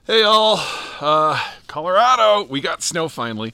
Hey all, Colorado, we got snow finally.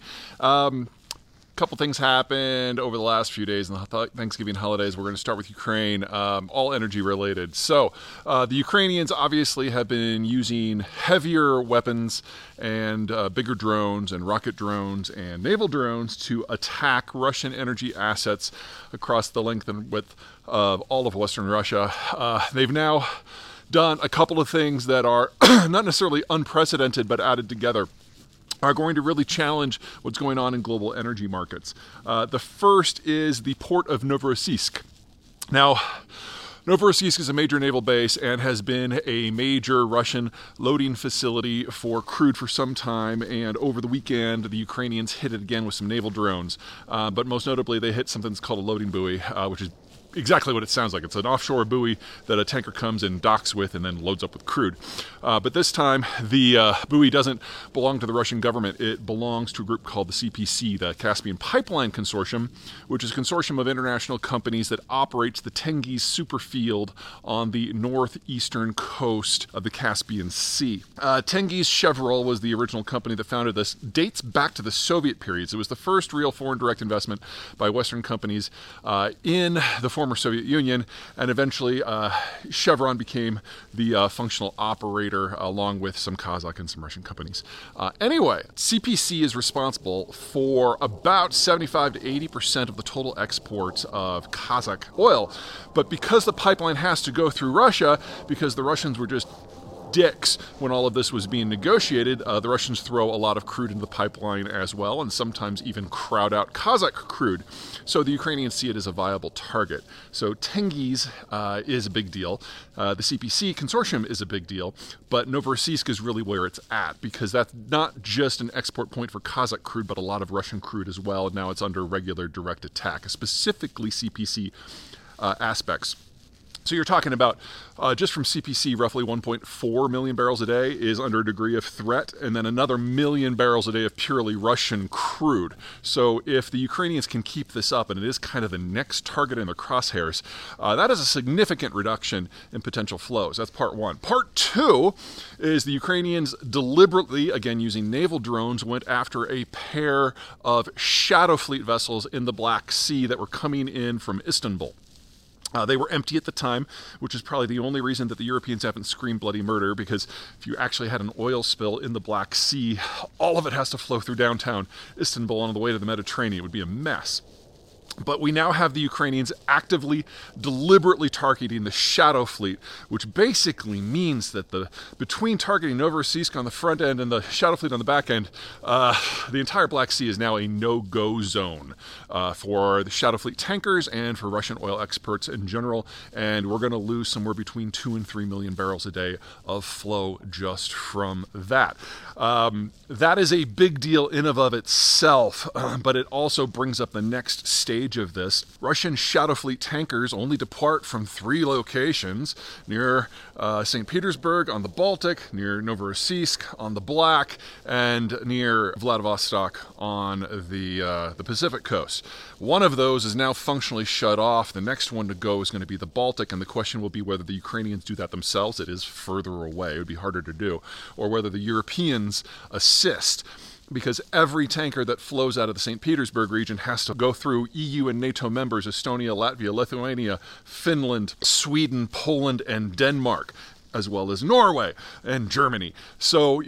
Couple things happened over the last few days in the Thanksgiving holidays. We're going to start with Ukraine, all energy related. So, the Ukrainians obviously have been using heavier weapons and bigger drones and rocket drones and naval drones to attack Russian energy assets across the length and width of all of Western Russia. They've now done a couple of things that are not necessarily unprecedented, but added together are going to really challenge what's going on in global energy markets. The first is the port of Novorossiysk. Now, Novorossiysk is a major naval base and has been a major Russian loading facility for crude for some time. And over the weekend, the Ukrainians hit it again with some naval drones. But most notably, they hit something that's called a loading buoy, which is exactly what it sounds like. It's an offshore buoy that a tanker comes and docks with and then loads up with crude. But this time, the buoy doesn't belong to the Russian government. It belongs to a group called the CPC, the Caspian Pipeline Consortium, which is a consortium of international companies that operates the Tengiz superfield on the northeastern coast of the Caspian Sea. Tengiz Chevrolet was the original company that founded this. Dates back to the Soviet periods. It was the first real foreign direct investment by Western companies in the former Soviet Union, and eventually Chevron became the functional operator along with some Kazakh and some Russian companies. Anyway, CPC is responsible for about 75 to 80% of the total exports of Kazakh oil. But because the pipeline has to go through Russia, because the Russians were just dicks when all of this was being negotiated, the Russians throw a lot of crude into the pipeline as well, and sometimes even crowd out Kazakh crude. So the Ukrainians see it as a viable target. So Tengiz is a big deal. The CPC consortium is a big deal, but Novorossiysk is really where it's at, because that's not just an export point for Kazakh crude, but a lot of Russian crude as well. And now it's under regular direct attack, specifically CPC aspects. So you're talking about just from CPC, roughly 1.4 million barrels a day is under a degree of threat, and then another million barrels a day of purely Russian crude. So if the Ukrainians can keep this up, and it is kind of the next target in their crosshairs, that is a significant reduction in potential flows. That's part one. Part two is the Ukrainians deliberately, again using naval drones, went after a pair of shadow fleet vessels in the Black Sea that were coming in from Istanbul. They were empty at the time, which is probably the only reason that the Europeans haven't screamed bloody murder, because if you actually had an oil spill in the Black Sea, all of it has to flow through downtown Istanbul on the way to the Mediterranean. It would be a mess. But we now have the Ukrainians actively, deliberately targeting the shadow fleet, which basically means that between targeting Novorossiysk on the front end and the shadow fleet on the back end, the entire Black Sea is now a no-go zone for the shadow fleet tankers and for Russian oil exports in general. And we're going to lose somewhere between 2 and 3 million barrels a day of flow just from that. That is a big deal in and of itself, but it also brings up the next stage of this. Russian shadow fleet tankers only depart from 3 locations: near St. Petersburg on the Baltic, near Novorossiysk on the Black, and near Vladivostok on the Pacific coast. One of those is now functionally shut off. The next one to go is going to be the Baltic, and the question will be whether the Ukrainians do that themselves. It is further away. It would be harder to do. Or whether the Europeans assist, because every tanker that flows out of the St. Petersburg region has to go through EU and NATO members: Estonia, Latvia, Lithuania, Finland, Sweden, Poland, and Denmark, as well as Norway and Germany. So,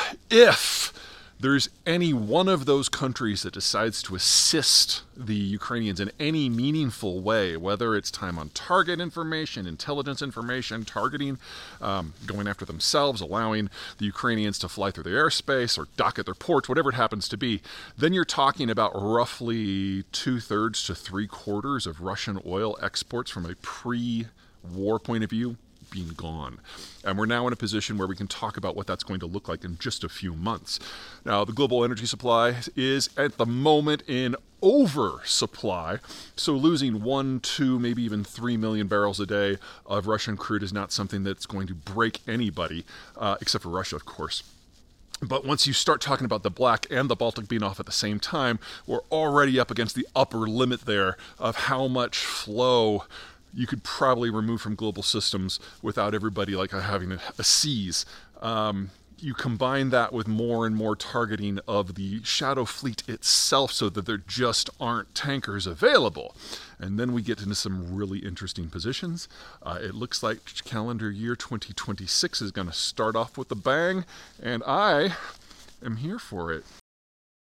if there's any one of those countries that decides to assist the Ukrainians in any meaningful way, whether it's time on target information, intelligence information, targeting, going after themselves, allowing the Ukrainians to fly through their airspace or dock at their ports, whatever it happens to be, then you're talking about roughly 2/3 to 3/4 of Russian oil exports from a pre-war point of view being gone. And we're now in a position where we can talk about what that's going to look like in just a few months. Now, the global energy supply is at the moment in oversupply, so losing 1, 2, maybe even 3 million barrels a day of Russian crude is not something that's going to break anybody, except for Russia, of course. But once you start talking about the Black and the Baltic being off at the same time, we're already up against the upper limit there of how much flow you could probably remove from global systems without everybody like having a seize. you combine that with more and more targeting of the Shadow Fleet itself so that there just aren't tankers available. And then we get into some really interesting positions. It looks like calendar year 2026 is going to start off with a bang, and I am here for it.